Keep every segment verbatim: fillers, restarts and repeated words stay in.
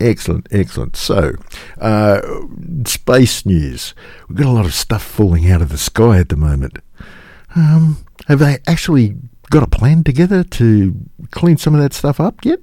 Excellent, excellent. So, uh, space news. We've got a lot of stuff falling out of the sky at the moment. Um, have they actually got a plan together to clean some of that stuff up yet?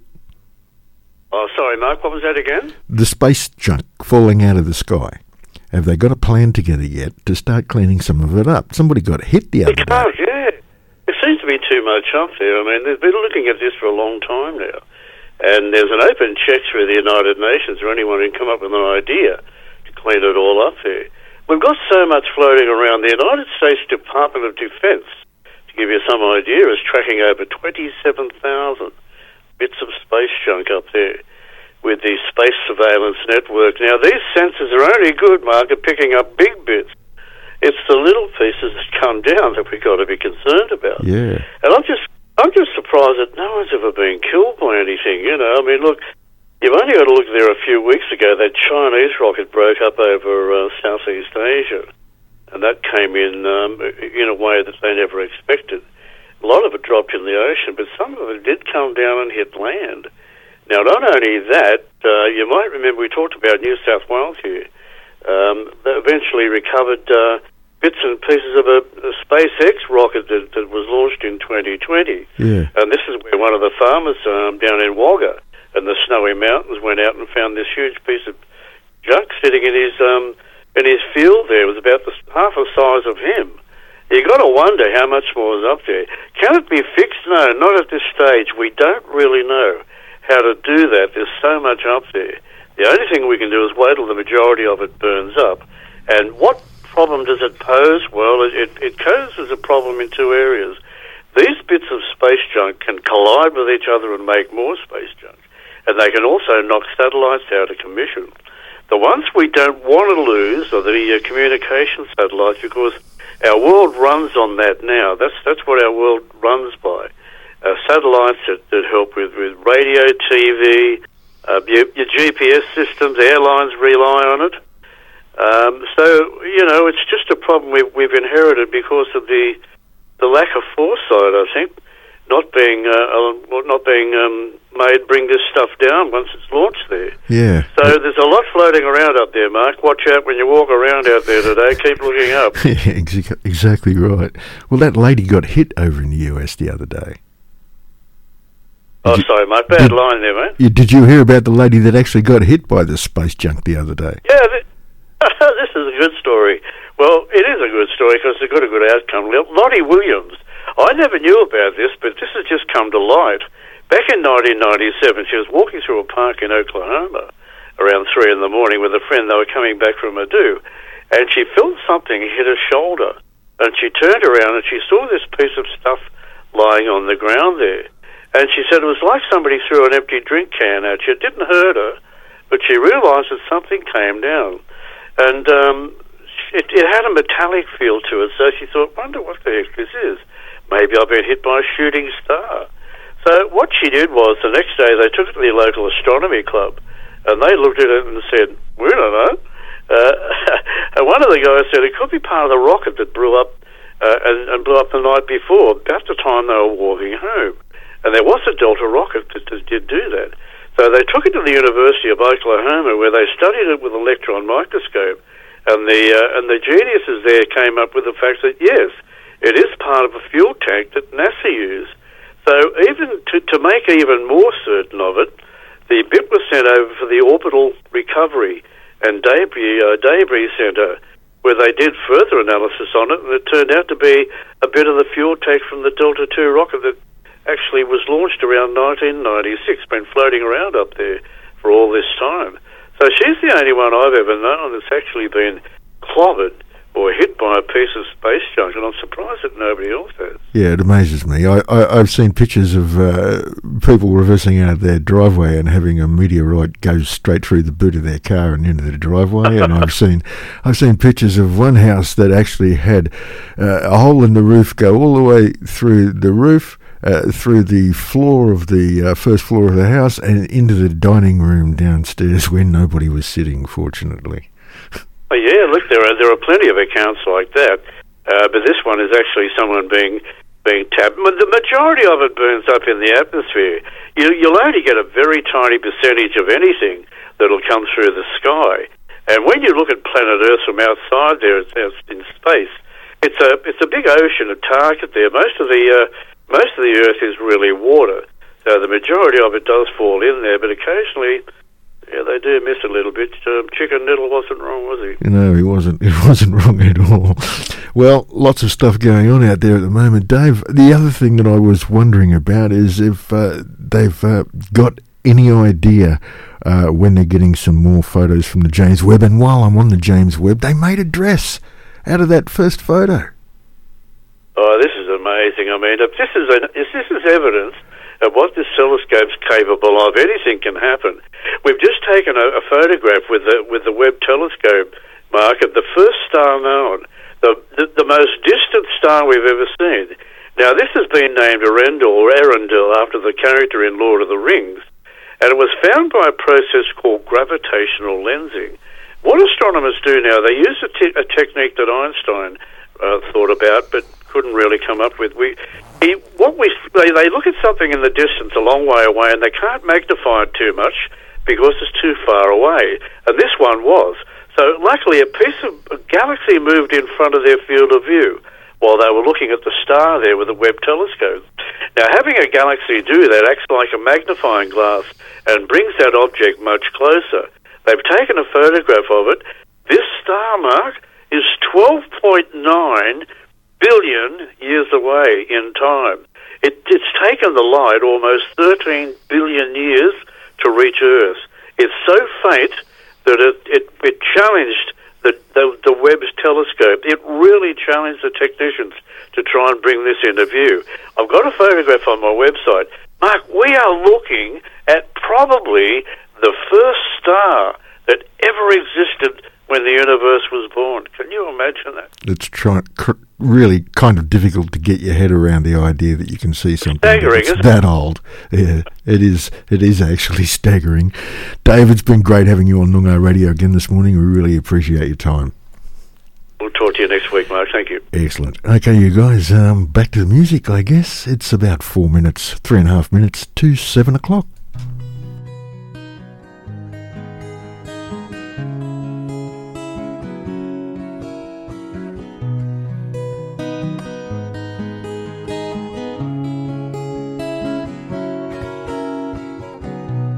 Oh, sorry, Mark, what was that again? The space junk falling out of the sky. Have they got a plan together yet to start cleaning some of it up? Somebody got hit the other it day. Does, yeah. There seems to be too much up there. I mean, they've been looking at this for a long time now. And there's an open check through the United Nations for anyone who can come up with an idea to clean it all up there. We've got so much floating around. The United States Department of Defense, to give you some idea, is tracking over twenty-seven thousand bits of space junk up there with the Space Surveillance Network. Now, these sensors are only good, Mark, at picking up big bits. It's the little pieces that come down that we've got to be concerned about. Yeah. And I'm just I'm just surprised that no one's ever been killed by anything, you know. I mean, look, you've only got to look there a few weeks ago. That Chinese rocket broke up over uh, Southeast Asia, and that came in um, in a way that they never expected. A lot of it dropped in the ocean, but some of it did come down and hit land. Now, not only that, uh, you might remember we talked about New South Wales here. Um, they eventually recovered uh, bits and pieces of a, a SpaceX rocket that, that was launched in twenty twenty. Yeah. And this is where one of the farmers um, down in Wagga in the Snowy Mountains went out and found this huge piece of junk sitting in his um, in his field there. It was about the, half the size of him. You've got to wonder how much more is up there. Can it be fixed? No, not at this stage. We don't really know how to do that. There's so much up there. The only thing we can do is wait till the majority of it burns up. And what problem does it pose? Well, it, it, it poses a problem in two areas. These bits of space junk can collide with each other and make more space junk. And they can also knock satellites out of commission. The ones we don't want to lose are the uh, communication satellites, because our world runs on that now. That's that's what our world runs by. Uh, satellites that, that help with, with radio, T V, uh, your, your G P S systems, airlines rely on it. Um, so, you know, it's just a problem we've, we've inherited because of the the lack of foresight, I think, not being uh, not being um, made bring this stuff down once it's launched there. Yeah. So there's a lot floating around up there, Mark. Watch out when you walk around out there today. Keep looking up. Yeah, exactly right. Well, that lady got hit over in the U S the other day. Oh, you, sorry, mate. Bad did, line there, mate. You, did you hear about the lady that actually got hit by the space junk the other day? Yeah, th- this is a good story. Well, it is a good story because it's got a good outcome. Lottie Williams, I never knew about this, but this has just come to light. Back in nineteen ninety-seven, she was walking through a park in Oklahoma around three in the morning with a friend. They were coming back from a do, and she felt something hit her shoulder, and she turned around and she saw this piece of stuff lying on the ground there. And she said it was like somebody threw an empty drink can at you. It didn't hurt her, but she realised that something came down. And um, it, it had a metallic feel to it, so she thought, wonder what the heck this is. Maybe I've been hit by a shooting star. So what she did was, the next day they took it to the local astronomy club, and they looked at it and said, we don't know. Uh, and one of the guys said it could be part of the rocket that blew up uh, and, and blew up the night before, about the time they were walking home. And there was a Delta rocket that, that did do that. So they took it to the University of Oklahoma, where they studied it with an electron microscope. And the uh, and the geniuses there came up with the fact that, yes, it is part of a fuel tank that NASA used. So even to, to make even more certain of it, the bit was sent over for the Orbital Recovery and Debris, uh, Debris Center, where they did further analysis on it, and it turned out to be a bit of the fuel tank from the Delta two rocket that actually was launched around nineteen ninety-six, been floating around up there for all this time. So she's the only one I've ever known that's actually been clobbered or hit by a piece of space junk, and I'm surprised that nobody else has. Yeah, it amazes me. I, I, I've seen pictures of uh, people reversing out of their driveway and having a meteorite go straight through the boot of their car and into the driveway. And I've seen I've seen pictures of one house that actually had uh, a hole in the roof go all the way through the roof, Uh, through the floor of the uh, first floor of the house and into the dining room downstairs where nobody was sitting, fortunately. Oh, yeah, look, there are there are plenty of accounts like that, uh, but this one is actually someone being being tapped. The majority of it burns up in the atmosphere. You, you'll only get a very tiny percentage of anything that'll come through the sky. And when you look at planet Earth from outside there, it's out in space. It's a it's a big ocean, a target there. Most of the uh, most of the Earth is really water, so the majority of it does fall in there. But occasionally, yeah, they do miss a little bit. Um, Chicken Little wasn't wrong, was he? No, he wasn't. He wasn't wrong at all. Well, lots of stuff going on out there at the moment, Dave. The other thing that I was wondering about is if uh, they've uh, got any idea uh, when they're getting some more photos from the James Webb. And while I'm on the James Webb, they made a dress out of that first photo. Oh, this is amazing. I mean, if this is an, if this is evidence of what this telescope's capable of, anything can happen. We've just taken a, a photograph with the with the Webb telescope, Mark, of the first star known, the, the the most distant star we've ever seen. Now, this has been named Earendel or Earendel after the character in Lord of the Rings, and it was found by a process called gravitational lensing. What astronomers do now, they use a, te- a technique that Einstein uh, thought about but couldn't really come up with. We, he, what we they, they look at something in the distance a long way away and they can't magnify it too much because it's too far away. And this one was. So luckily a piece of a galaxy moved in front of their field of view while they were looking at the star there with the Webb telescope. Now, having a galaxy do that acts like a magnifying glass and brings that object much closer. They've taken a photograph of it. This star, Mark, is twelve point nine billion years away in time. It, it's taken the light almost thirteen billion years to reach Earth. It's so faint that it, it, it challenged the, the, the Webb's telescope. It really challenged the technicians to try and bring this into view. I've got a photograph on my website. Mark, we are looking at probably the first star that ever existed when the universe was born. Can you imagine that? It's try, cr- really kind of difficult to get your head around the idea that you can see something staggering, that's isn't that it? old. Yeah, it is. It is actually staggering. Dave, it's been great having you on Noongar Radio again this morning. We really appreciate your time. We'll talk to you next week, Mark. Thank you. Excellent. Okay, you guys, um, back to the music, I guess. It's about four minutes, three and a half minutes to seven o'clock.